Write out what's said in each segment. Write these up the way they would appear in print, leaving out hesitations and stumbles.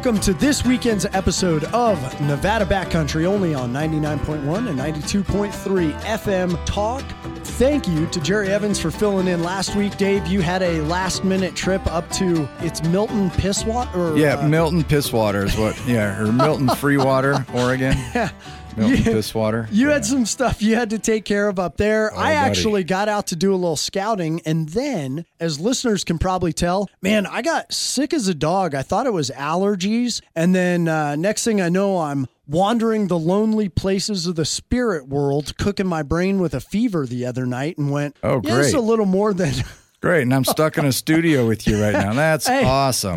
Welcome to this weekend's episode of Nevada Backcountry, only on 99.1 and 92.3 FM Talk. Thank you to Jerry Evans for filling in last week. Dave, you had a last-minute trip up to, it's Milton Pisswater? Milton Pisswater is what, or Milton Freewater, Oregon. Milton Pisswater. You had some stuff you had to take care of up there. I actually got out to do a little scouting, and then, as listeners can probably tell, man, I got sick as a dog. I thought it was allergies, and then next thing I know, I'm wandering the lonely places of the spirit world, cooking my brain with a fever the other night, and went, oh, great. It's a little more than... Great, and I'm stuck in a studio with you right now. That's awesome.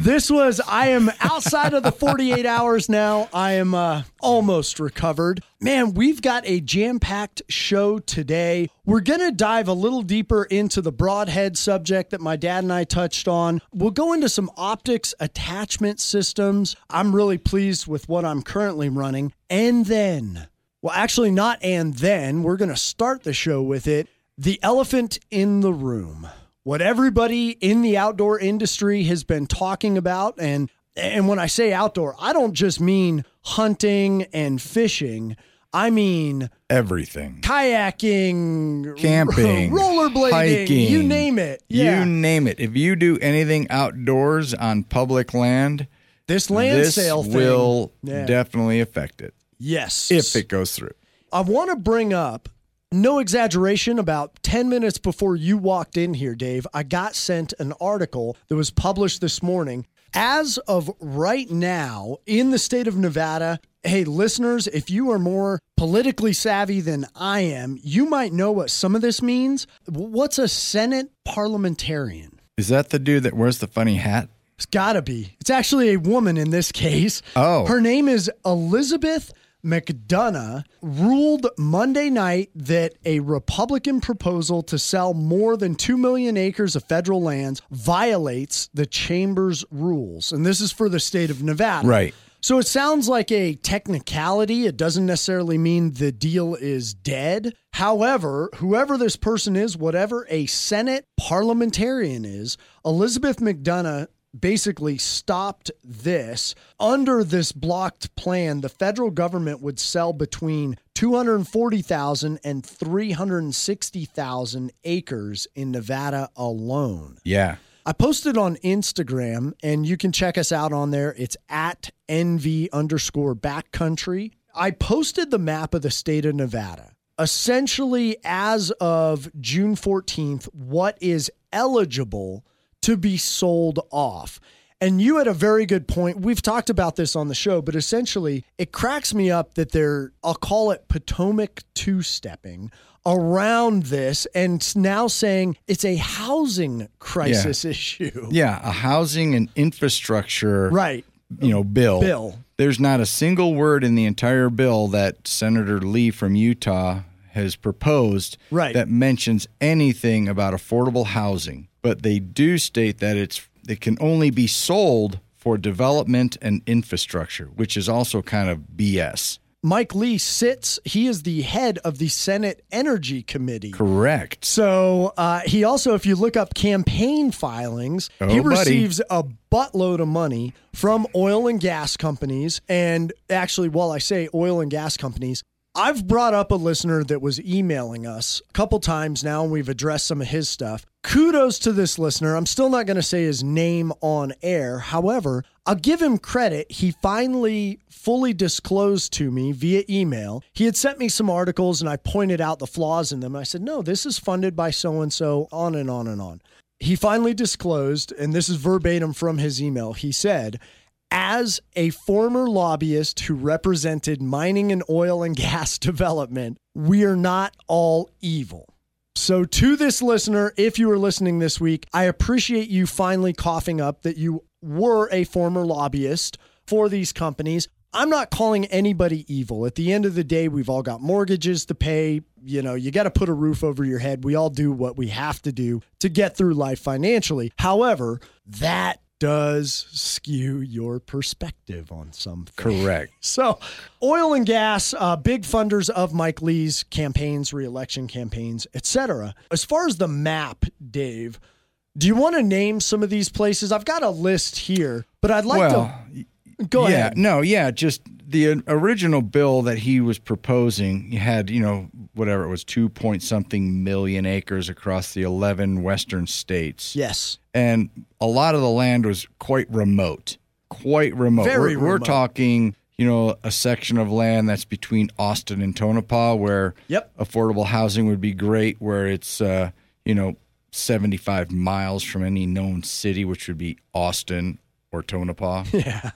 I am outside of the 48 hours now. I am almost recovered. Man, we've got a jam-packed show today. We're going to dive a little deeper into the broadhead subject that my dad and I touched on. We'll go into some optics attachment systems. I'm really pleased with what I'm currently running. And then, well, actually not and then, we're going to start the show with it. The elephant in the room. What everybody in the outdoor industry has been talking about. And when I say outdoor, I don't just mean hunting and fishing. I mean everything. Kayaking, camping, rollerblading, hiking, you name it. Yeah. You name it. If you do anything outdoors on public land, this land sale thing will definitely affect it. Yes. If it goes through. I want to bring up, no exaggeration, about 10 minutes before you walked in here, Dave, I got sent an article that was published this morning. As of right now, in the state of Nevada, hey, listeners, if you are more politically savvy than I am, you might know what some of this means. What's a Senate parliamentarian? Is that the dude that wears the funny hat? It's gotta be. It's actually a woman in this case. Oh. Her name is Elizabeth McDonough. Ruled Monday night that a Republican proposal to sell more than 2 million acres of federal lands violates the chamber's rules. And this is for the state of Nevada. Right. So it sounds like a technicality. It doesn't necessarily mean the deal is dead. However, whoever this person is, whatever a Senate parliamentarian is, Elizabeth McDonough basically stopped this. Under this blocked plan, the federal government would sell between 240,000 and 360,000 acres in Nevada alone. Yeah. I posted on Instagram, and you can check us out on there. It's at NV_backcountry. I posted the map of the state of Nevada. Essentially, as of June 14th, what is eligible to be sold off. And you had a very good point. We've talked about this on the show, but essentially it cracks me up that I'll call it Potomac two-stepping around this and now saying it's a housing crisis issue. Yeah, a housing and infrastructure bill. There's not a single word in the entire bill that Senator Lee from Utah has proposed that mentions anything about affordable housing. But they do state that it can only be sold for development and infrastructure, which is also kind of BS. Mike Lee he is the head of the Senate Energy Committee. Correct. So he also, if you look up campaign filings, he receives a buttload of money from oil and gas companies. And actually, while I say oil and gas companies, I've brought up a listener that was emailing us a couple times now, and we've addressed some of his stuff. Kudos to this listener. I'm still not going to say his name on air. However, I'll give him credit. He finally fully disclosed to me via email. He had sent me some articles, and I pointed out the flaws in them. I said, no, this is funded by so-and-so, on and on and on. He finally disclosed, and this is verbatim from his email. He said, as a former lobbyist who represented mining and oil and gas development, we are not all evil. So to this listener, if you were listening this week, I appreciate you finally coughing up that you were a former lobbyist for these companies. I'm not calling anybody evil. At the end of the day, we've all got mortgages to pay. You know, you got to put a roof over your head. We all do what we have to do to get through life financially. However, that does skew your perspective on something. Correct. So oil and gas, big funders of Mike Lee's campaigns, re-election campaigns, etc. As far as the map, Dave, do you want to name some of these places? I've got a list here, but I'd like to... Go ahead. Just the original bill that he was proposing had, whatever it was, 2-point-something million acres across the 11 western states. Yes. And a lot of the land was quite remote. Very remote. We're talking, a section of land that's between Austin and Tonopah where affordable housing would be great, where it's, 75 miles from any known city, which would be Austin or Tonopah. Yeah.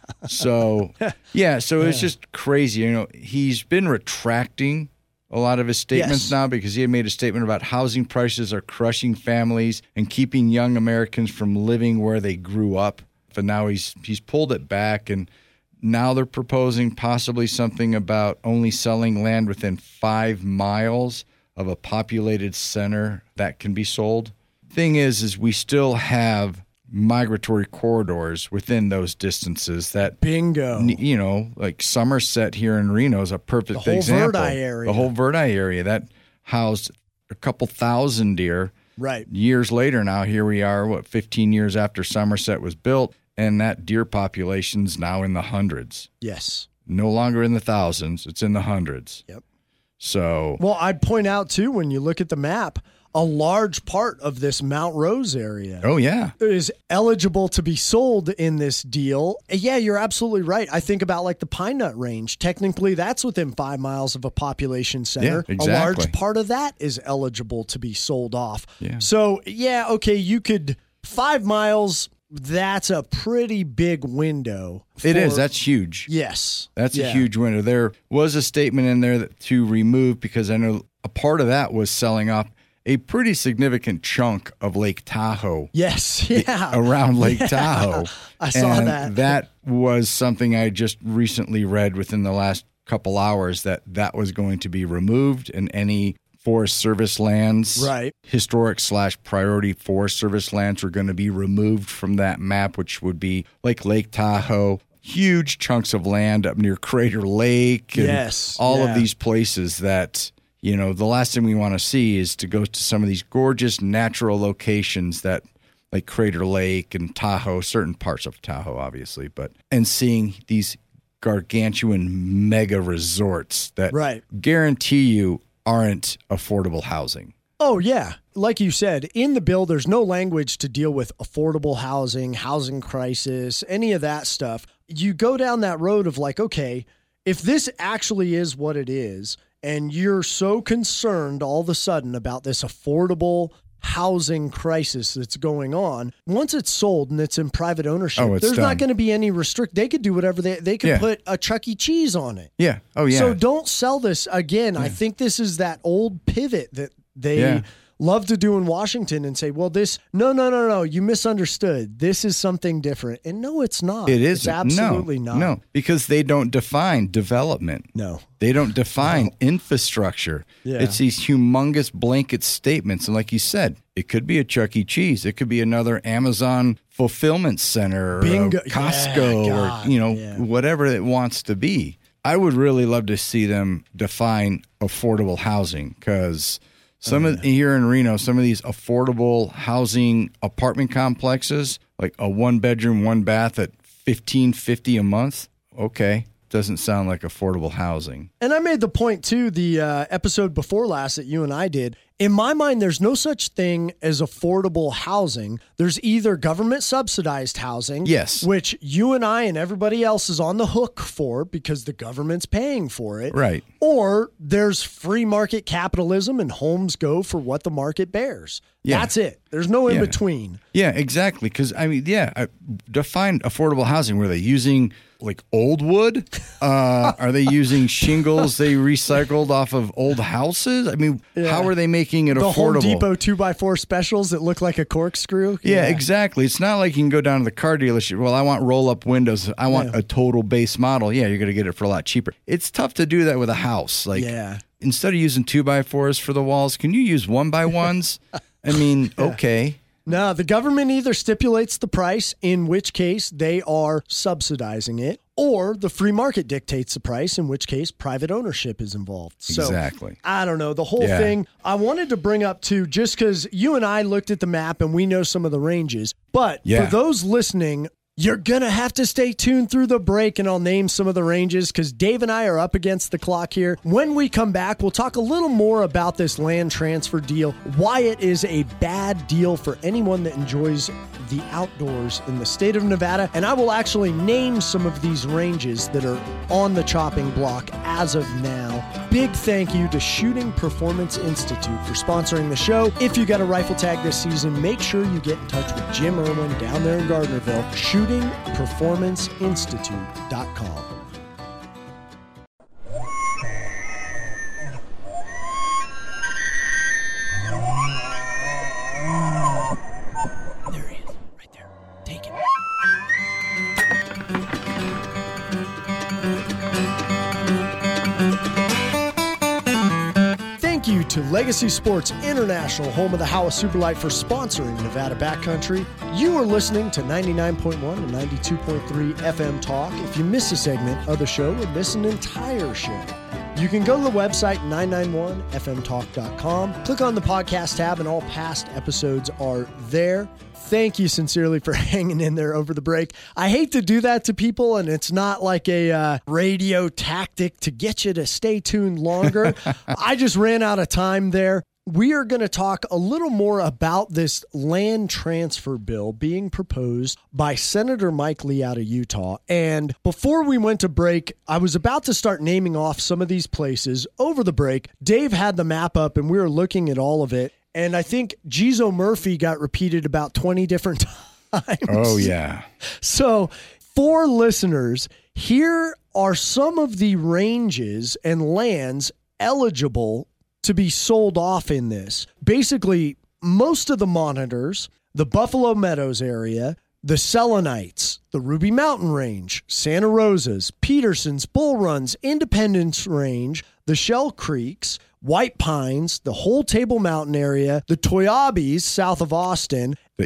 So it's just crazy. He's been retracting a lot of his statements now because he had made a statement about housing prices are crushing families and keeping young Americans from living where they grew up. But now he's pulled it back, and now they're proposing possibly something about only selling land within 5 miles of a populated center that can be sold. Thing is we still have migratory corridors within those distances that bingo, like Somerset here in Reno is a perfect example. The whole Verdi area that housed a couple thousand deer. Right. Years later now, here we are, 15 years after Somerset was built, and that deer population's now in the hundreds. Yes. No longer in the thousands, it's in the hundreds. Yep. So, well, I'd point out too, when you look at the map, a large part of this Mount Rose area is eligible to be sold in this deal. Yeah, you're absolutely right. I think about like the Pine Nut Range. Technically, that's within 5 miles of a population center. Yeah, exactly. A large part of that is eligible to be sold off. Yeah. So, you could 5 miles. That's a pretty big window. It is. That's huge. Yes. That's a huge window. There was a statement in there to remove, because I know a part of that was selling off a pretty significant chunk of Lake Tahoe. Yes, yeah. Around Lake Tahoe. I saw that. That was something I just recently read within the last couple hours, that was going to be removed, and any Forest Service lands, historic/priority Forest Service lands, were going to be removed from that map, which would be like Lake Tahoe, huge chunks of land up near Crater Lake, and all of these places that, the last thing we want to see is to go to some of these gorgeous natural locations that, like Crater Lake and Tahoe, certain parts of Tahoe, obviously, and seeing these gargantuan mega resorts that guarantee you aren't affordable housing. Oh, yeah. Like you said, in the bill, there's no language to deal with affordable housing crisis, any of that stuff. You go down that road of like, okay, if this actually is what it is, and you're so concerned all of a sudden about this affordable housing crisis that's going on, once it's sold and it's in private ownership, there's not going to be any they could do whatever they could put a Chuck E. Cheese on it. Yeah. Oh, yeah. So don't sell this again. I think this is that old pivot that they love to do in Washington and say, well, no, you misunderstood. This is something different. And no, it's not. It is. It's absolutely not. No, because they don't define development. No. They don't define infrastructure. Yeah. It's these humongous blanket statements. And like you said, it could be a Chuck E. Cheese. It could be another Amazon fulfillment center, or Costco, or whatever it wants to be. I would really love to see them define affordable housing, because here in Reno, some of these affordable housing apartment complexes, like a 1-bedroom, 1-bath at $1,550 a month. Okay. Doesn't sound like affordable housing. And I made the point too, the episode before last that you and I did. In my mind, there's no such thing as affordable housing. There's either government subsidized housing, which you and I and everybody else is on the hook for because the government's paying for it. Right. Or there's free market capitalism and homes go for what the market bears. Yeah. That's it. There's no in between. Yeah, exactly. Because, define affordable housing. Were they using like old wood? Are they using shingles they recycled off of old houses? I mean, how are they making it affordable? The Home Depot 2x4 specials that look like a corkscrew? Yeah, exactly. It's not like you can go down to the car dealership. Well, I want roll-up windows. I want a total base model. Yeah, you're going to get it for a lot cheaper. It's tough to do that with a house. Instead of using 2x4s for the walls, can you use 1x1s? I mean, okay. No, the government either stipulates the price, in which case they are subsidizing it, or the free market dictates the price, in which case private ownership is involved. So, exactly. I don't know. The whole thing, I wanted to bring up too, just because you and I looked at the map and we know some of the ranges, but for those listening, You're going to have to stay tuned through the break, and I'll name some of the ranges because Dave and I are up against the clock here. When we come back, we'll talk a little more about this land transfer deal, why it is a bad deal for anyone that enjoys the outdoors in the state of Nevada, and I will actually name some of these ranges that are on the chopping block as of now. Big thank you to Shooting Performance Institute for sponsoring the show. If you got a rifle tag this season, make sure you get in touch with Jim Irwin down there in Gardnerville. ShootingPerformanceInstitute.com. There he is, right there. Take it. Thank you to Legacy Sports International, home of the Howa Superlight, for sponsoring Nevada Backcountry. You are listening to 99.1 and 92.3 FM Talk. If you miss a segment of the show or miss an entire show, you can go to the website 991fmtalk.com, click on the podcast tab, and all past episodes are there. Thank you sincerely for hanging in there over the break. I hate to do that to people, and it's not like a radio tactic to get you to stay tuned longer. I just ran out of time there. We are going to talk a little more about this land transfer bill being proposed by Senator Mike Lee out of Utah. And before we went to break, I was about to start naming off some of these places. Over the break, Dave had the map up, and we were looking at all of it. And I think Jizo Murphy got repeated about 20 different times. Oh, yeah. So for listeners, here are some of the ranges and lands eligible to be sold off in this. Basically, most of the monitors, the Buffalo Meadows area, the Selenites, the Ruby Mountain Range, Santa Rosa's, Peterson's, Bull Run's, Independence Range, the Shell Creeks, White Pines, the whole Table Mountain area, the Toyabis south of Austin. The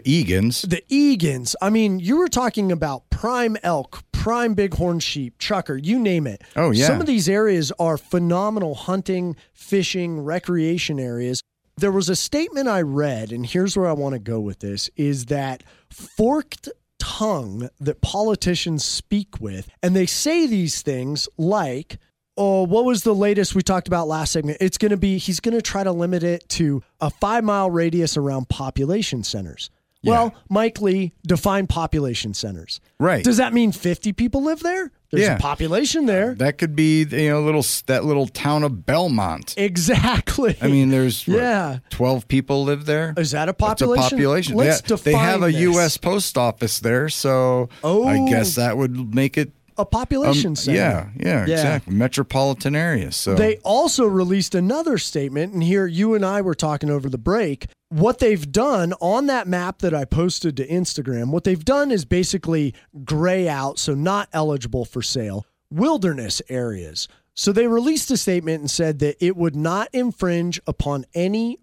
Egan's. I mean, you were talking about prime elk, prime bighorn sheep, chucker, you name it. Oh, yeah. Some of these areas are phenomenal hunting, fishing, recreation areas. There was a statement I read, and here's where I want to go with this, is that forked tongue that politicians speak with, and they say these things like, oh, what was the latest we talked about last segment? He's going to try to limit it to a 5-mile radius around population centers. Yeah. Well, Mike Lee defined population centers. Right. Does that mean 50 people live there? There's a population there. That could be, that little town of Belmont. Exactly. I mean, there's 12 people live there. Is that a population? That's a population. Let's define They have a this. U.S. post office there, so I guess that would make it a population center. Yeah, exactly. Metropolitan area. So they also released another statement, and here you and I were talking over the break. What they've done on that map that I posted to Instagram, what they've done is basically gray out, so not eligible for sale, wilderness areas. So they released a statement and said that it would not infringe upon any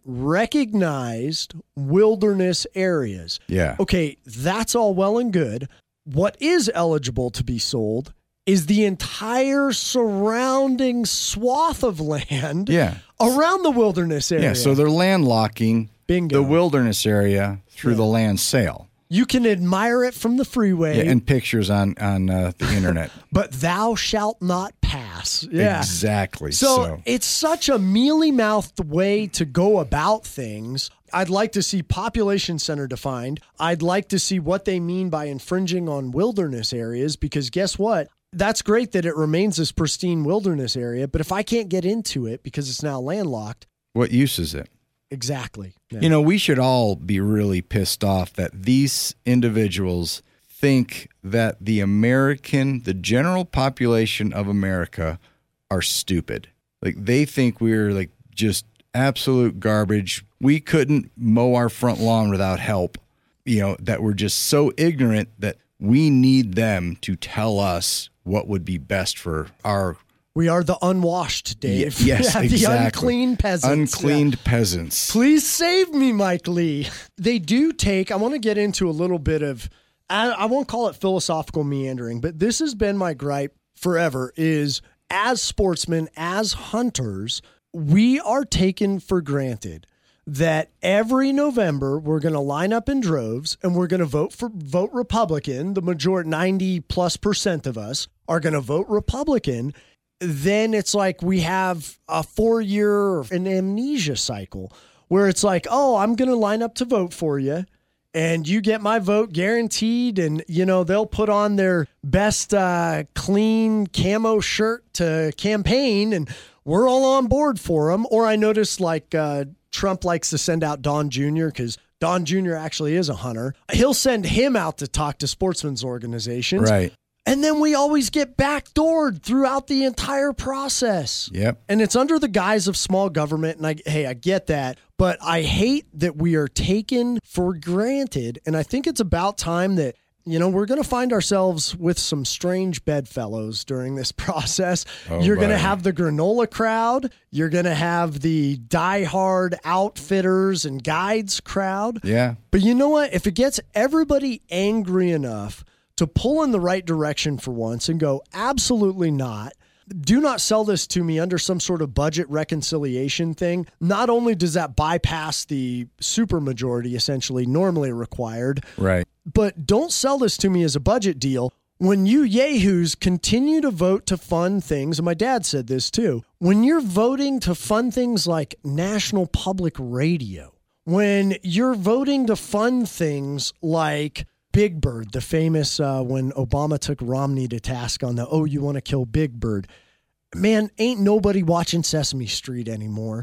recognized wilderness areas. Yeah. Okay, that's all well and good. What is eligible to be sold is the entire surrounding swath of land around the wilderness area. Yeah, so they're landlocking Bingo. the wilderness area through the land sale. You can admire it from the freeway. Yeah, and pictures on the internet. But thou shalt not pass. Yeah. Exactly. So it's such a mealy-mouthed way to go about things. I'd like to see population center defined. I'd like to see what they mean by infringing on wilderness areas, because guess what? That's great that it remains this pristine wilderness area, but if I can't get into it because it's now landlocked. What use is it? Exactly. Yeah. We should all be really pissed off that these individuals think that the general population of America are stupid. Like, they think we're like just absolute garbage. We couldn't mow our front lawn without help. That we're just so ignorant that we need them to tell us what would be best for our. We are the unwashed, Dave. Yes, exactly. The unclean peasants. Uncleaned peasants. Please save me, Mike Lee. They do take, I want to get into a little bit of, I won't call it philosophical meandering, but this has been my gripe forever, is as sportsmen, as hunters, we are taken for granted that every November we're going to line up in droves and we're going to vote Republican. The majority, 90+% of us are going to vote Republican. Then it's like we have a 4-year an amnesia cycle where it's like, oh, I'm going to line up to vote for you. And you get my vote guaranteed. And, they'll put on their best clean camo shirt to campaign and we're all on board for them. Or I noticed Trump likes to send out Don Jr. because Don Jr. actually is a hunter. He'll send him out to talk to sportsmen's organizations. Right. And then we always get backdoored throughout the entire process. Yep. And it's under the guise of small government. And I get that. But I hate that we are taken for granted. And I think it's about time that, we're going to find ourselves with some strange bedfellows during this process. You're going to have the granola crowd. You're going to have the diehard outfitters and guides crowd. Yeah. But you know what? If it gets everybody angry enough to pull in the right direction for once and go, absolutely not. Do not sell this to me under some sort of budget reconciliation thing. Not only does that bypass the supermajority essentially normally required, right? But don't sell this to me as a budget deal when you yahoos continue to vote to fund things. And my dad said this too. When you're voting to fund things like National Public Radio, when you're voting to fund things like Big Bird, the famous when Obama took Romney to task on you want to kill Big Bird. Man, ain't nobody watching Sesame Street anymore.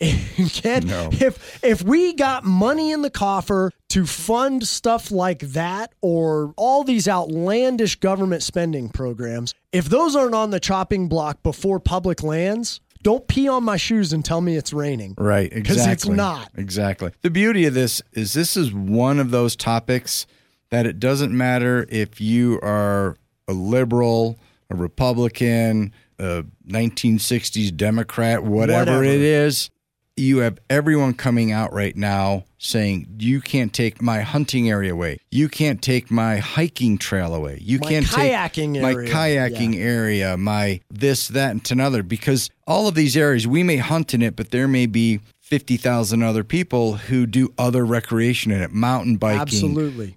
No. If we got money in the coffer to fund stuff like that or all these outlandish government spending programs, if those aren't on the chopping block before public lands, don't pee on my shoes and tell me it's raining. Right, exactly. Because it's not. Exactly. The beauty of this is one of those topics that it doesn't matter if you are a liberal, a Republican, a 1960s Democrat, whatever it is. You have everyone coming out right now saying, you can't take my hunting area away. You can't take my hiking trail away. You can't take my kayaking area, my this, that, and another. Because all of these areas, we may hunt in it, but there may be 50,000 other people who do other recreation in it, mountain biking, absolutely,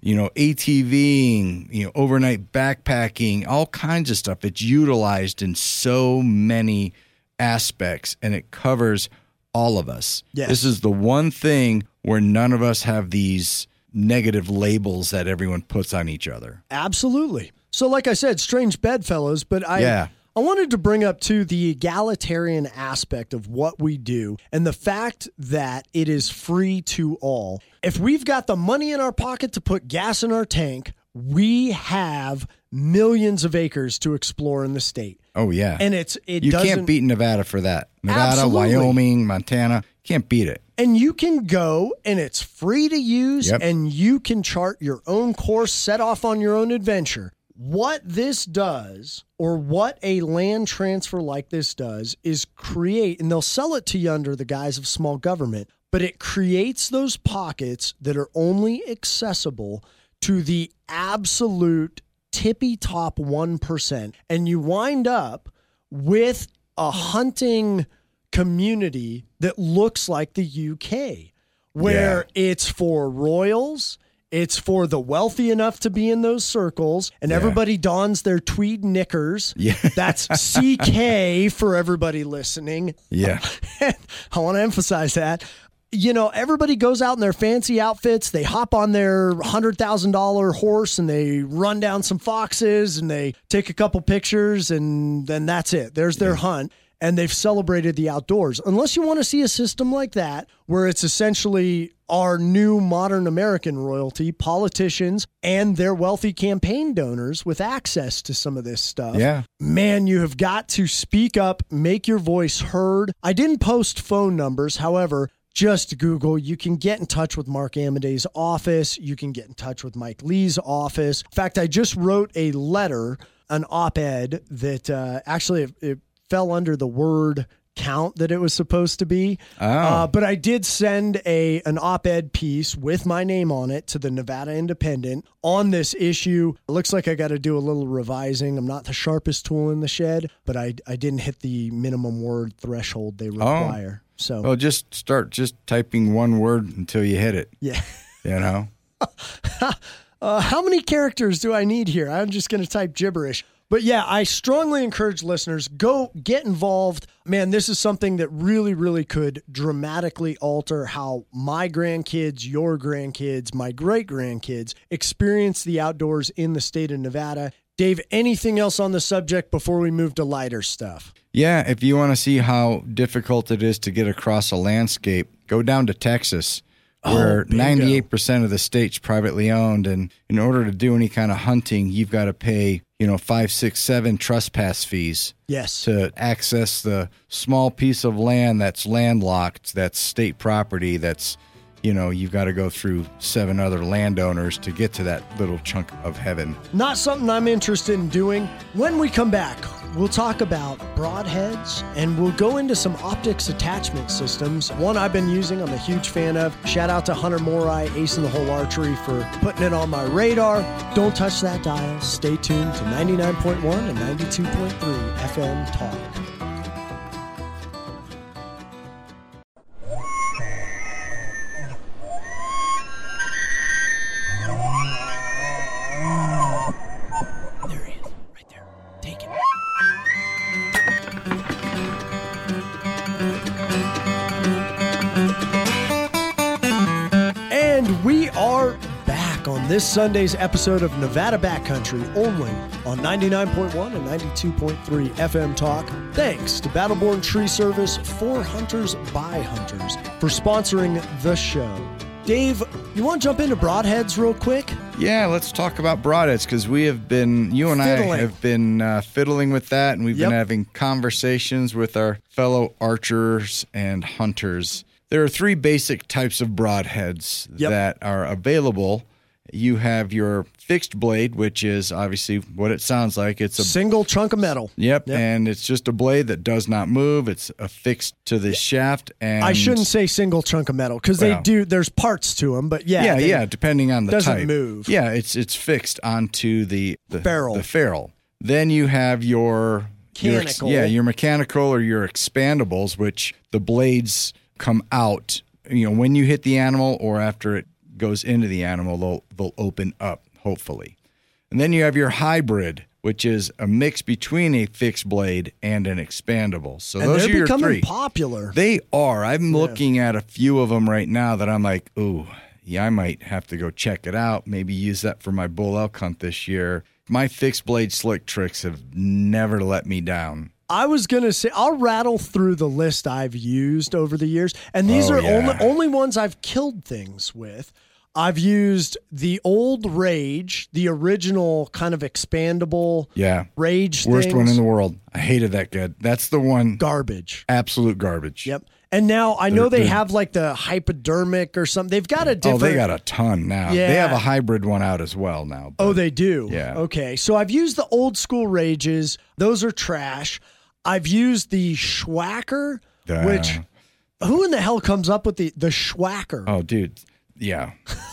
ATVing, overnight backpacking, all kinds of stuff. It's utilized in so many aspects, and it covers all of us. Yes. This is the one thing where none of us have these negative labels that everyone puts on each other. Absolutely. So like I said, strange bedfellows, but I wanted to bring up too the egalitarian aspect of what we do and the fact that it is free to all. If we've got the money in our pocket to put gas in our tank, we have millions of acres to explore in the state. Oh, yeah. And you can't beat Nevada for that. Nevada, absolutely. Wyoming, Montana, can't beat it. And you can go and it's free to use and you can chart your own course, set off on your own adventure. What this does, or what a land transfer like this does, is create, and they'll sell it to you under the guise of small government, but it creates those pockets that are only accessible to the absolute tippy top 1%. And you wind up with a hunting community that looks like the UK, where it's for royals. It's for the wealthy enough to be in those circles, and everybody dons their tweed knickers. Yeah. That's CK for everybody listening. Yeah. I want to emphasize that. Everybody goes out in their fancy outfits. They hop on their $100,000 horse and they run down some foxes and they take a couple pictures and then that's it. There's their hunt. And they've celebrated the outdoors. Unless you want to see a system like that, where it's essentially our new modern American royalty, politicians, and their wealthy campaign donors with access to some of this stuff. Yeah. Man, you have got to speak up, make your voice heard. I didn't post phone numbers. However, just Google. You can get in touch with Mark Amadei's office. You can get in touch with Mike Lee's office. In fact, I just wrote a letter, an op-ed that actually it fell under the word count that it was supposed to be. But I did send an op-ed piece with my name on it to the Nevada Independent on this issue. It looks like I got to do a little revising. I'm not the sharpest tool in the shed, but I didn't hit the minimum word threshold they require. So, well, just start just typing one word until you hit it. Yeah. You know? How many characters do I need here? I'm just going to type gibberish. But yeah, I strongly encourage listeners, go get involved. Man, this is something that really, really could dramatically alter how my grandkids, your grandkids, my great-grandkids experience the outdoors in the state of Nevada. Dave, anything else on the subject before we move to lighter stuff? Yeah, if you want to see how difficult it is to get across a landscape, go down to Texas, where 98% of the state's privately owned. And in order to do any kind of hunting, you've got to pay 5, 6, 7 trespass fees. Yes. To access the small piece of land that's landlocked, that's state property, that's, you've got to go through 7 other landowners to get to that little chunk of heaven. Not something I'm interested in doing. When we come back, we'll talk about broadheads and we'll go into some optics attachment systems. One I've been using, I'm a huge fan of. Shout out to Hunter Morai, Ace in the Hole Archery, for putting it on my radar. Don't touch that dial. Stay tuned to 99.1 and 92.3 FM Talk. This Sunday's episode of Nevada Backcountry, only on 99.1 and 92.3 FM Talk. Thanks to Battleborn Tree Service for Hunters by Hunters for sponsoring the show. Dave, you want to jump into broadheads real quick? Yeah, let's talk about broadheads, because you and I have been fiddling with that, and we've been having conversations with our fellow archers and hunters. There are 3 basic types of broadheads that are available. You have your fixed blade, which is obviously what it sounds like. It's a single chunk of metal. Yep, and it's just a blade that does not move. It's affixed to the shaft. And I shouldn't say single chunk of metal, because they do. There's parts to them, but depending on the type. Doesn't move. Yeah, it's fixed onto the ferrule. The ferrule. Then you have your mechanical. Your mechanical or your expandables, which the blades come out. When you hit the animal or after it goes into the animal, they'll open up, hopefully. And then you have your hybrid, which is a mix between a fixed blade and an expandable. So and those are your 3. They're becoming popular. They are. I'm looking at a few of them right now that I'm like, ooh, yeah, I might have to go check it out. Maybe use that for my bull elk hunt this year. My fixed blade slick tricks have never let me down. I was going to say, I'll rattle through the list I've used over the years, and these are only ones I've killed things with. I've used the old Rage, the original kind of expandable Rage Worst one in the world. I hated that good. That's the one. Garbage. Absolute garbage. Yep. And now I know they have like the hypodermic or something. They've got a different... Oh, they got a ton now. Yeah. They have a hybrid one out as well now. Oh, they do? Yeah. Okay. So I've used the old school Rages. Those are trash. I've used the Schwacker, which... Who in the hell comes up with the Schwacker? Oh, dude. Yeah.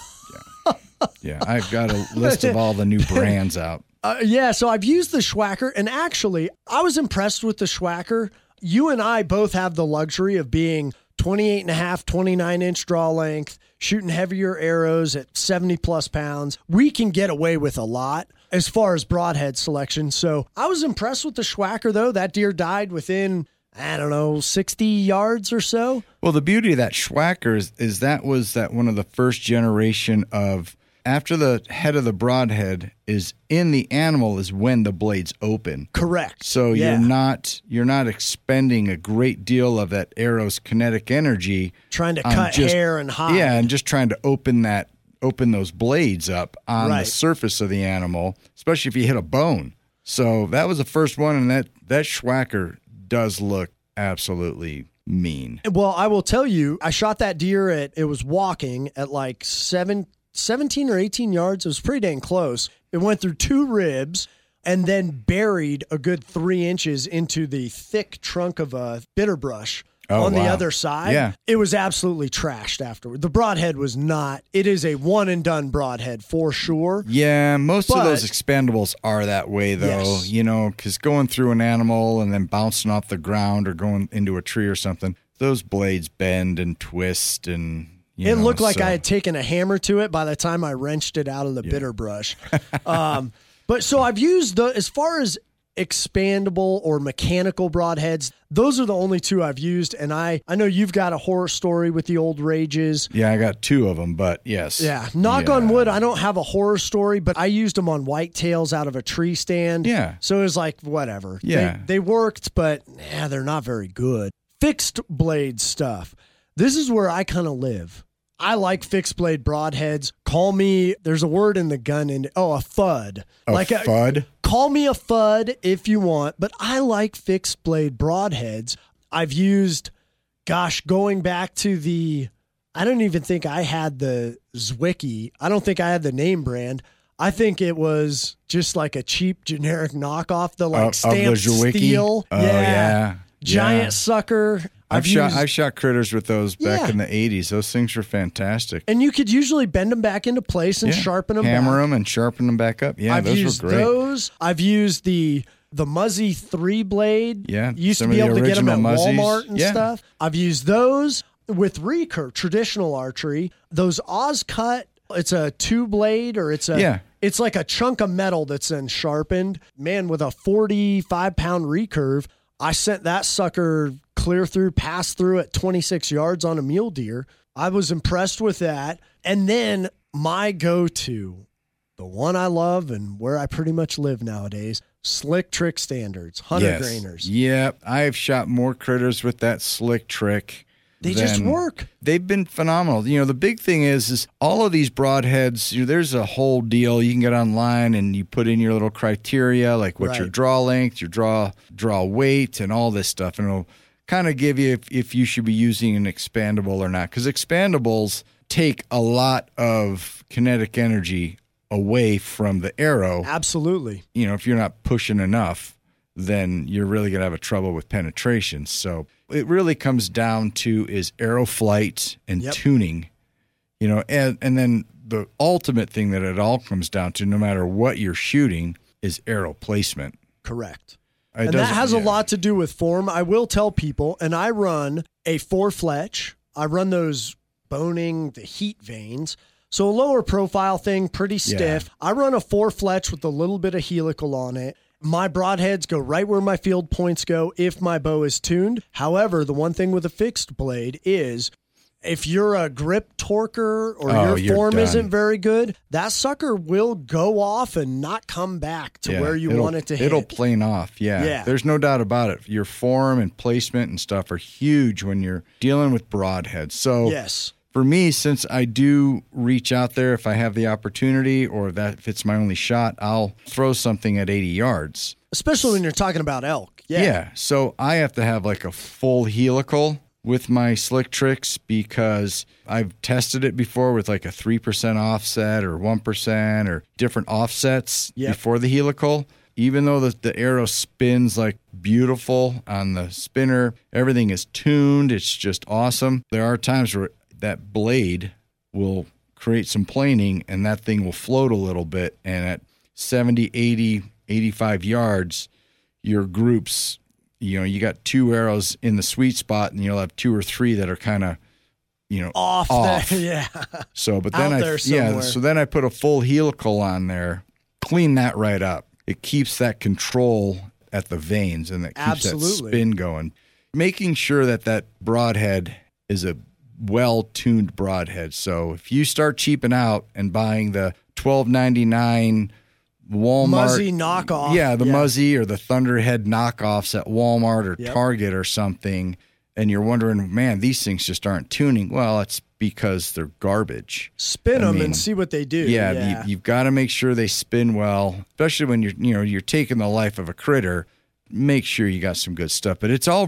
Yeah. I've got a list of all the new brands out. So I've used the Schwacker, and actually, I was impressed with the Schwacker. You and I both have the luxury of being 28.5, 29-inch draw length, shooting heavier arrows at 70-plus pounds. We can get away with a lot as far as broadhead selection. So I was impressed with the Schwacker, though. That deer died within... 60 yards or so. Well, the beauty of that Schwacker is that one of the first generation of, after the head of the broadhead is in the animal is when the blade's open. Correct. So you're not expending a great deal of that arrow's kinetic energy. Trying to cut hair and hide. Yeah, and just trying to open those blades up on the surface of the animal, especially if you hit a bone. So that was the first one, and that Schwacker does look absolutely mean. Well, I will tell you, I shot that deer it was walking at like 17 or 18 yards. It was pretty dang close. It went through 2 ribs. and then buried a good 3 inches into the thick trunk of a bitter brush on the other side. Yeah. It was absolutely trashed afterward. The broadhead was not. It is a one and done broadhead for sure. Yeah, most of those expendables are that way though, because going through an animal and then bouncing off the ground or going into a tree or something, those blades bend and twist and it looked like I had taken a hammer to it by the time I wrenched it out of the bitter brush. But so I've used as far as expandable or mechanical broadheads, those are the only 2 I've used. And I know you've got a horror story with the old Rages. Yeah, I got 2 of them, but yes. Yeah. Knock on wood, I don't have a horror story, but I used them on whitetails out of a tree stand. Yeah. So it was like, whatever. Yeah. They worked, but they're not very good. Fixed blade stuff. This is where I kind of live. I like fixed blade broadheads. Call me, there's a word in the gun, a FUD. FUD? Call me a FUD if you want, but I like fixed blade broadheads. I've used, going back to I don't even think I had the Zwickey. I don't think I had the name brand. I think it was just like a cheap generic knockoff, the stamped steel. Oh, yeah. Giant sucker. I've shot critters with those back in the 80s. Those things were fantastic. And you could usually bend them back into place and sharpen them Hammer them and sharpen them back up. Yeah, those were great. I've used the Muzzy 3 blade. Yeah. You used to be able to get them at Walmart and stuff. I've used those with recurve, traditional archery. Those Ozcut, it's a 2-blade or it's like a chunk of metal that's then sharpened. Man, with a 45-pound recurve, I sent that sucker clear through, pass through at 26 yards on a mule deer. I was impressed with that. And then my go-to, the one I love and where I pretty much live nowadays, Slick Trick Standards, 100-grainers. Yep. I've shot more critters with that Slick Trick. They just work. They've been phenomenal. The big thing is all of these broadheads, there's a whole deal. You can get online and you put in your little criteria, like what's your draw length, your draw weight, and all this stuff. And it'll kind of give you if you should be using an expandable or not. Because expandables take a lot of kinetic energy away from the arrow. Absolutely. If you're not pushing enough, then you're really going to have a trouble with penetration. So it really comes down to is arrow flight and tuning, and then the ultimate thing that it all comes down to, no matter what you're shooting, is arrow placement. Correct. And that has a lot to do with form. I will tell people, and I run a 4-fletch. I run those boning, the heat vanes. So a lower profile thing, pretty stiff. I run a 4-fletch with a little bit of helical on it. My broadheads go right where my field points go if my bow is tuned. However, the one thing with a fixed blade is if you're a grip torquer or your form isn't very good, that sucker will go off and not come back to where you want it to hit. It'll plane off, There's no doubt about it. Your form and placement and stuff are huge when you're dealing with broadheads. So for me, since I do reach out there if I have the opportunity or if it's my only shot, I'll throw something at 80 yards. Especially when you're talking about elk. Yeah. So I have to have like a full helical with my Slick Tricks because I've tested it before with like a 3% offset or 1% or different offsets before the helical. Even though the arrow spins like beautiful on the spinner, everything is tuned. It's just awesome. There are times where that blade will create some planing and that thing will float a little bit. And at 70, 80, 85 yards, your groups, you got 2 arrows in the sweet spot and you'll have 2 or 3 that are kind of, off. So, but then so then I put a full helical on there, clean that right up. It keeps that control at the vanes and that keeps that spin going. Making sure that broadhead is a well-tuned broadhead. So if you start cheaping out and buying the $12.99 Walmart Muzzy knockoff, the Muzzy or the Thunderhead knockoffs at Walmart or Target or something, and you're wondering, man, these things just aren't tuning. Well, it's because they're garbage. Spin them and see what they do. You've got to make sure they spin well, especially when you're taking the life of a critter. Make sure you got some good stuff, but it's all real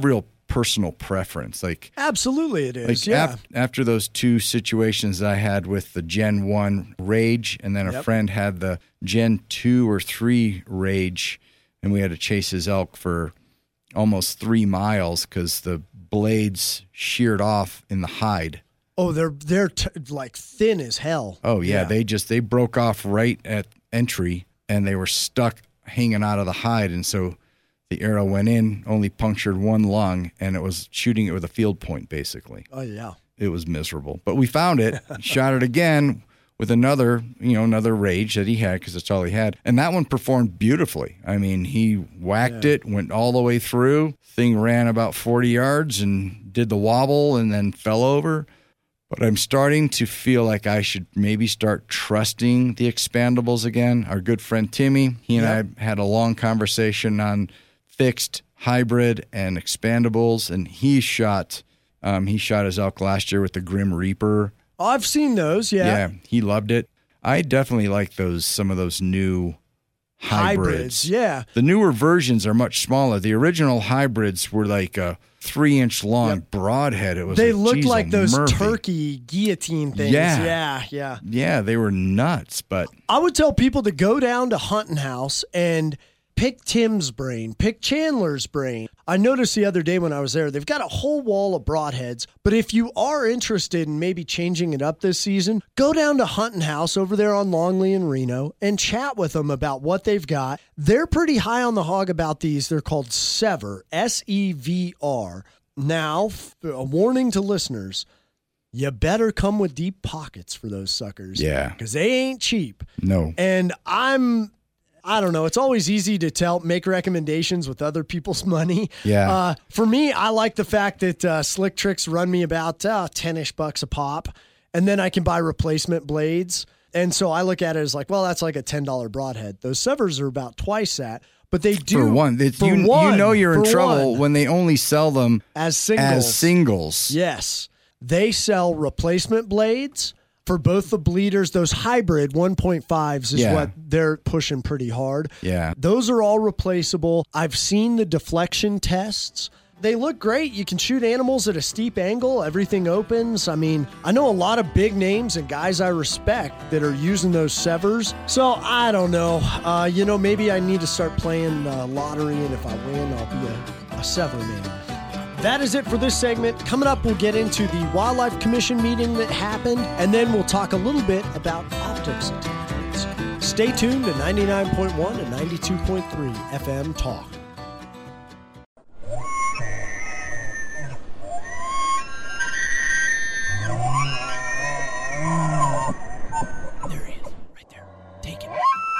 personal preference. Like absolutely it is. Like after those two situations I had with the Gen 1 Rage, and then a friend had the Gen 2 or 3 Rage, and we had to chase his elk for almost 3 miles because the blades sheared off in the hide. Oh, they're like thin as hell. Oh yeah, they broke off right at entry, and they were stuck hanging out of the hide, and so the arrow went in, only punctured one lung, and it was shooting it with a field point, basically. Oh yeah, it was miserable. But we found it, shot it again with another Rage that he had because that's all he had, and that one performed beautifully. I mean, he whacked it, went all the way through. Thing ran about 40 yards and did the wobble, and then fell over. But I'm starting to feel like I should maybe start trusting the expandables again. Our good friend Timmy, he and I had a long conversation on fixed, hybrid, and expandables, and he shot his elk last year with the Grim Reaper. Oh, I've seen those, Yeah, he loved it. I definitely like some of those new hybrids. Yeah. The newer versions are much smaller. The original hybrids were like a 3-inch long broadhead. They looked like those turkey guillotine things. Yeah, they were nuts. But I would tell people to go down to Hunting House and pick Tim's brain, pick Chandler's brain. I noticed the other day when I was there, they've got a whole wall of broadheads. But if you are interested in maybe changing it up this season, go down to Hunting House over there on Longley and Reno and chat with them about what they've got. They're pretty high on the hog about these. They're called Sevr, S-E-V-R. Now, a warning to listeners, you better come with deep pockets for those suckers. Yeah. Because they ain't cheap. No. And I don't know. It's always easy to make recommendations with other people's money. Yeah. For me, I like the fact that Slick Tricks run me about $10-ish a pop, and then I can buy replacement blades. And so I look at it as like, well, that's like a $10 broadhead. Those Sevrs are about twice that, but they do for one. You know you're in trouble when they only sell them as singles. Yes, they sell replacement blades. For both the bleeders, those hybrid 1.5s is what they're pushing pretty hard. Yeah. Those are all replaceable. I've seen the deflection tests. They look great. You can shoot animals at a steep angle. Everything opens. I mean, I know a lot of big names and guys I respect that are using those Sevrs. So I don't know. Maybe I need to start playing lottery, and if I win, I'll be a Sevr man. That is it for this segment. Coming up, we'll get into the Wildlife Commission meeting that happened, and then we'll talk a little bit about optics attachments. Stay tuned to 99.1 and 92.3 FM Talk. There he is, right there. Take it.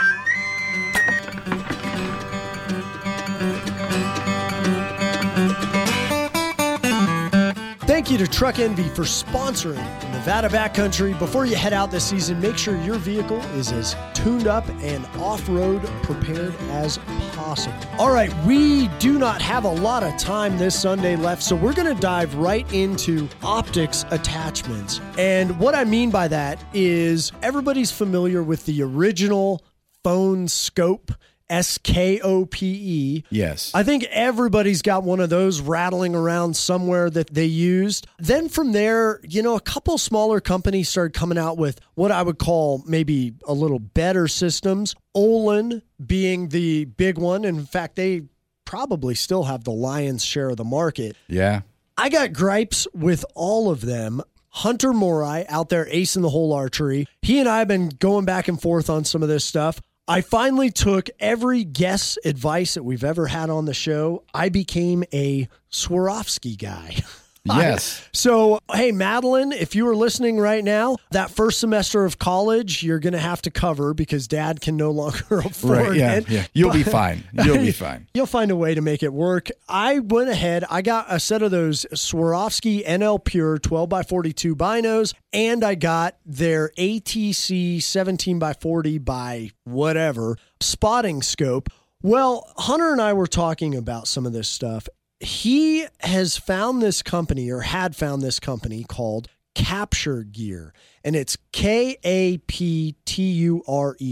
Thank you to Truck Envy for sponsoring the Nevada Backcountry. Before you head out this season, make sure your vehicle is as tuned up and off-road prepared as possible. All right, we do not have a lot of time this Sunday left, so we're going to dive right into optics attachments. And what I mean by that is everybody's familiar with the original phone scope, SKOPE. Yes. I think everybody's got one of those rattling around somewhere that they used. Then from there, a couple smaller companies started coming out with what I would call maybe a little better systems. Olin being the big one. In fact, they probably still have the lion's share of the market. Yeah. I got gripes with all of them. Hunter Morai out there acing the whole archery. He and I have been going back and forth on some of this stuff. I finally took every guest's advice that we've ever had on the show. I became a Swarovski guy. Yes. So, hey, Madeline, if you were listening right now, that first semester of college, you're going to have to cover because Dad can no longer afford it. Yeah. You'll be fine. You'll be fine. You'll find a way to make it work. I went ahead. I got a set of those Swarovski NL Pure 12x42 binos, and I got their ATC 17x40 by whatever spotting scope. Well, Hunter and I were talking about some of this stuff. He has found this company, or had found this company, called Capture Gear, and it's Kapture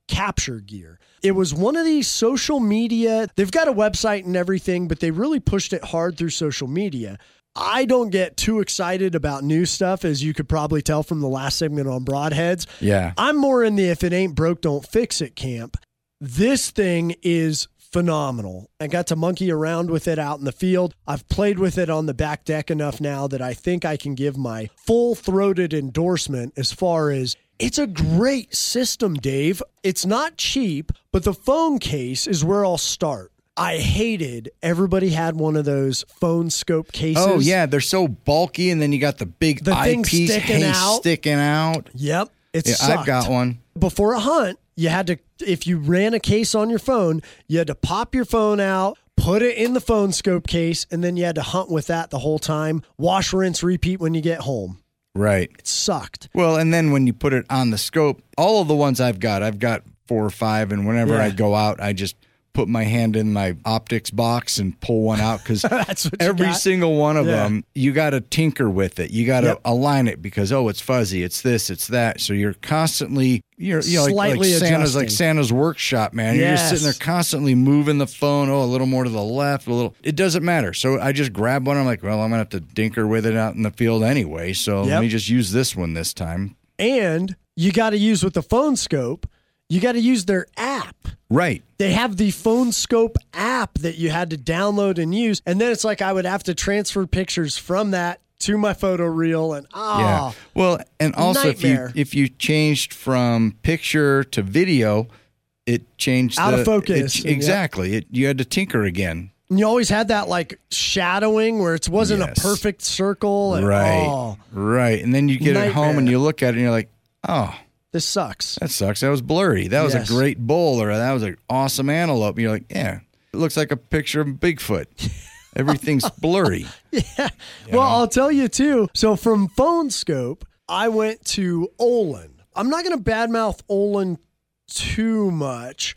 Capture Gear. It was one of these social media, they've got a website and everything, but they really pushed it hard through social media. I don't get too excited about new stuff, as you could probably tell from the last segment on Broadheads. Yeah. I'm more in the if it ain't broke, don't fix it camp. This thing is phenomenal. I got to monkey around with it out in the field. I've played with it on the back deck enough now that I think I can give my full-throated endorsement as far as it's a great system, Dave. It's not cheap, but the phone case is where I'll start. I hated everybody had one of those phone scope cases. Oh, yeah. They're so bulky, and then you got the big eyepiece sticking out. Yep. Sucked. I've got one. Before a hunt, you had to, if you ran a case on your phone, you had to pop your phone out, put it in the phone scope case, and then you had to hunt with that the whole time. Wash, rinse, repeat when you get home. Right. It sucked. Well, and then when you put it on the scope, all of the ones I've got 4 or 5, and whenever I go out, I just put my hand in my optics box and pull one out, because every single one of them, you got to tinker with it. You got to align it because, it's fuzzy, it's this, it's that. So you're constantly, like Santa's workshop, man. You're just sitting there constantly moving the phone. A little more to the left, it doesn't matter. So I just grab one. I'm like, well, I'm going to have to tinker with it out in the field anyway. So let me just use this one this time. And you got to use with the phone scope, you got to use their app. Right. They have the Phone Scope app that you had to download and use. And then it's like I would have to transfer pictures from that to my photo reel. And yeah. Well, and also if you changed from picture to video, it changed out of focus. Exactly. You had to tinker again. And you always had that like shadowing where it wasn't a perfect circle. And, right. And then you get it home and you look at it and you're like, this sucks. That sucks. That was blurry. That was a great bull, or that was an awesome antelope. And you're like, it looks like a picture of Bigfoot. Everything's blurry. Yeah. Well, I'll tell you too. So from Phone Scope, I went to Olin. I'm not going to badmouth Olin too much.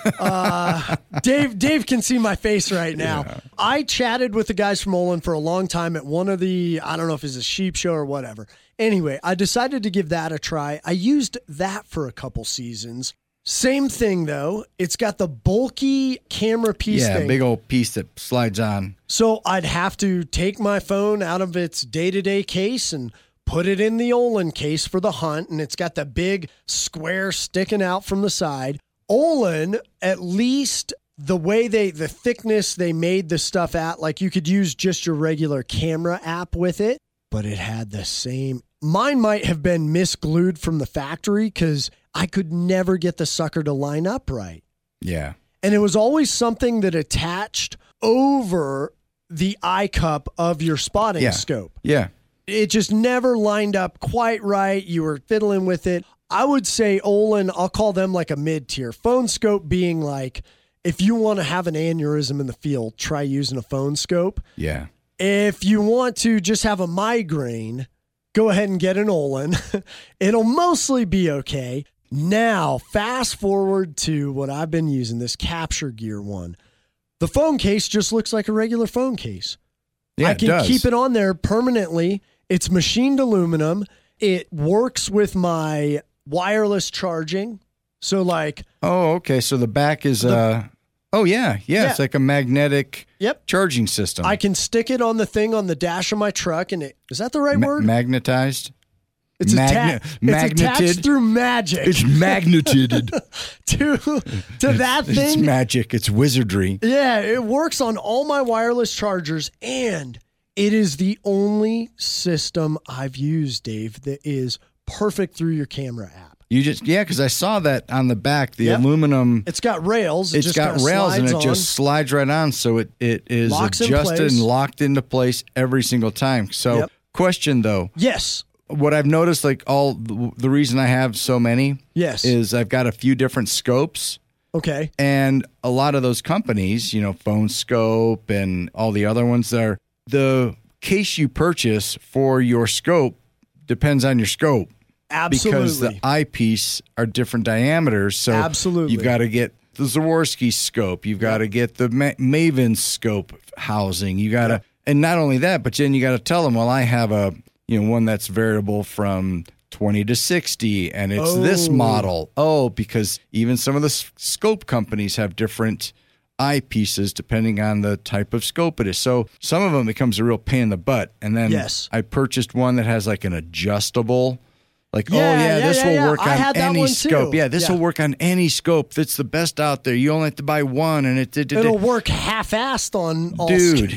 Dave can see my face right now. Yeah. I chatted with the guys from Olin for a long time at one of the, I don't know if it's a sheep show or whatever. Anyway, I decided to give that a try. I used that for a couple seasons. Same thing, though. It's got the bulky camera piece thing. Yeah, big old piece that slides on. So I'd have to take my phone out of its day-to-day case and put it in the Olin case for the hunt, and it's got the big square sticking out from the side. Olin, at least the way the thickness they made the stuff at, like you could use just your regular camera app with it, but it had the same. Mine might have been misglued from the factory because I could never get the sucker to line up right. Yeah. And it was always something that attached over the eye cup of your spotting scope. Yeah. It just never lined up quite right. You were fiddling with it. I would say Olin, I'll call them like a mid-tier. Phone Scope being like, if you want to have an aneurysm in the field, try using a Phone Scope. Yeah. If you want to just have a migraine, go ahead and get an Olin. It'll mostly be okay. Now, fast forward to what I've been using, this Capture Gear one. The phone case just looks like a regular phone case. Yeah, I can keep it on there permanently. It's machined aluminum. It works with my wireless charging. So like... Oh, okay. So the back is... It's like a magnetic charging system. I can stick it on the thing on the dash of my truck, and is that the right word? Magnetized? It's attached through magic. It's magneted. to that thing. It's magic. It's wizardry. Yeah, it works on all my wireless chargers, and it is the only system I've used, Dave, that is perfect through your camera app. Because I saw that on the back, the aluminum. It's got rails. It's got rails, and it just slides right on, so it is adjusted and locked into place every single time. So, question though. Yes. What I've noticed, like the reason I have so many, is I've got a few different scopes. Okay. And a lot of those companies, Phone Scope and all the other ones there, the case you purchase for your scope depends on your scope. Absolutely. Because the eyepiece are different diameters. So absolutely. You've got to get the Swarovski scope. You've got to get the Maven scope housing. You got to, and not only that, but then you got to tell them, well, I have a, one that's variable from 20 to 60, and it's this model. Oh, because even some of the scope companies have different eyepieces depending on the type of scope it is. So some of them becomes a real pain in the butt. And then I purchased one that has like an adjustable, like, this will work on any scope. Yeah, this will work on any scope. It's the best out there. You only have to buy one, and it'll work half-assed on all Dude,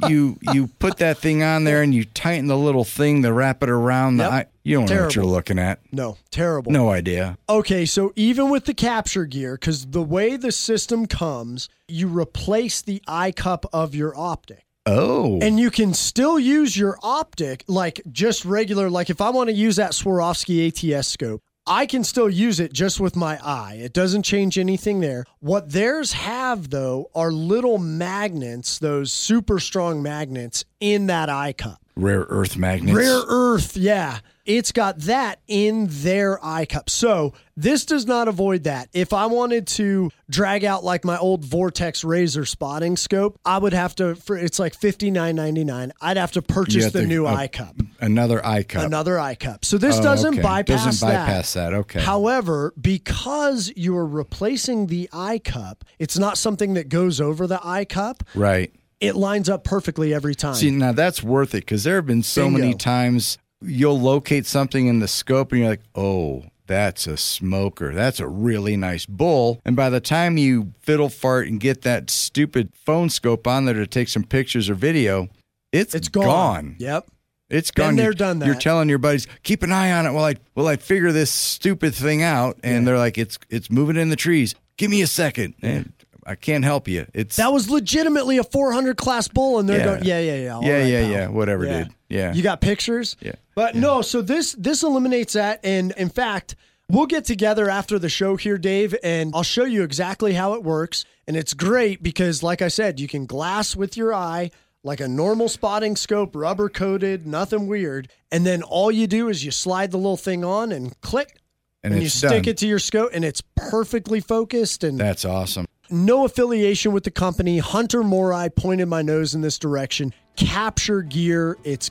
you put that thing on there, and you tighten the little thing to wrap it around the eye. You don't know what you're looking at. No, terrible. No idea. Okay, so even with the capture gear, because the way the system comes, you replace the eye cup of your optic. Oh. And you can still use your optic, like just regular, like if I want to use that Swarovski ATS scope, I can still use it just with my eye. It doesn't change anything there. What theirs have, though, are little magnets, those super strong magnets in that eye cup. Rare earth magnets. Rare earth, yeah. It's got that in their eye cup. So this does not avoid that. If I wanted to drag out like my old Vortex Razor spotting scope, I would have to, it's like $59.99. I'd have to purchase the new eye cup. Another eye cup. Another eye cup. So this doesn't bypass that. Okay. However, because you're replacing the eye cup, it's not something that goes over the eye cup. Right. It lines up perfectly every time. See, now that's worth it because there have been so many times you'll locate something in the scope and you're like, oh, that's a smoker. That's a really nice bull. And by the time you fiddle fart and get that stupid phone scope on there to take some pictures or video, it's gone. Yep. It's gone. Done that. You're telling your buddies, keep an eye on it while I figure this stupid thing out. And they're like, it's moving in the trees. Give me a second. And I can't help you. That was legitimately a 400 class bull, and they're going, yeah. Whatever, dude. Yeah. You got pictures? Yeah. But no, so this eliminates that. And in fact, we'll get together after the show here, Dave, and I'll show you exactly how it works. And it's great because, like I said, you can glass with your eye like a normal spotting scope, rubber coated, nothing weird. And then all you do is you slide the little thing on and click, and you stick it to your scope, and it's perfectly focused. And that's awesome. No affiliation with the company. Hunter Morai pointed my nose in this direction. Capture Gear. It's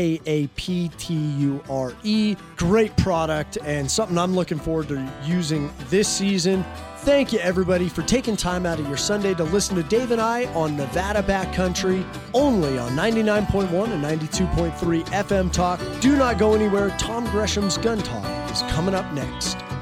Kapture. Great product and something I'm looking forward to using this season. Thank you, everybody, for taking time out of your Sunday to listen to Dave and I on Nevada Backcountry, only on 99.1 and 92.3 FM Talk. Do not go anywhere. Tom Gresham's Gun Talk is coming up next.